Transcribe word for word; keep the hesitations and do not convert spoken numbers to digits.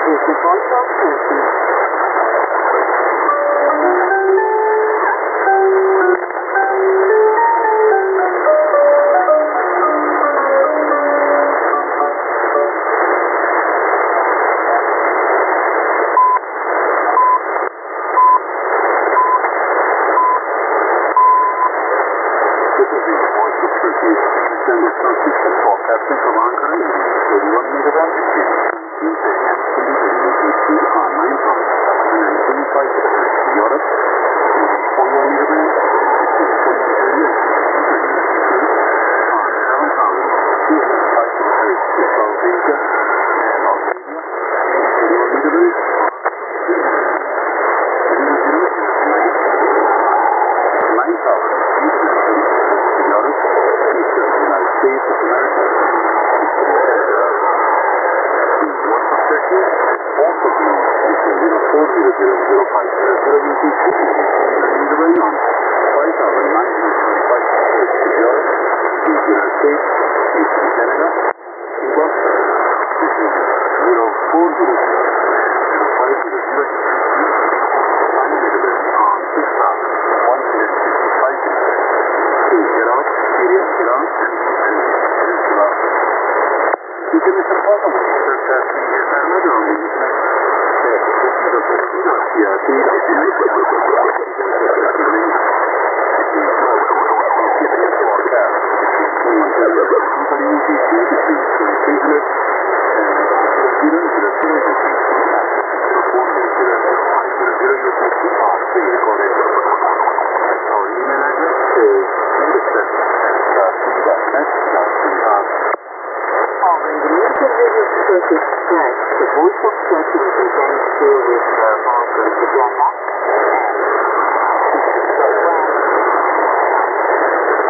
is the voice of Turkey. This is the voice of Turkey. Standard transmission broadcasting from Ankara, thirty-one megahertz between Tuesday and Sunday eighteen on nine thousand seven hundred twenty-five kilohertz in Europe, forty-one megahertz between twenty thirty and thirty-two on seven thousand two hundred five kilohertz in South Asia and Australia, forty-one megahertz nine thousand eight hundred thirty in Europe, Eastern United States of America, Eastern Canada. The voice of Turkey also being between zero four zero zero zero five zero zero U T C and delivering on five thousand nine hundred twenty-five kilohertz in Europe, the United States, Eastern Canada, Cuba, between zero four zero zero zero five zero zero U T C, and delivering on six thousand one hundred fifty-five kilohertz to Iraq, Syria, Iran, and Venezuela. Hükümetin bazı sözleşmeyi yeterli döneminde Türkiye'de siyasi Our email address is listen dot c dot net dot c r. Following the news of Radio Turkish Express, the voice of Turkey presents you with the Balkans agenda.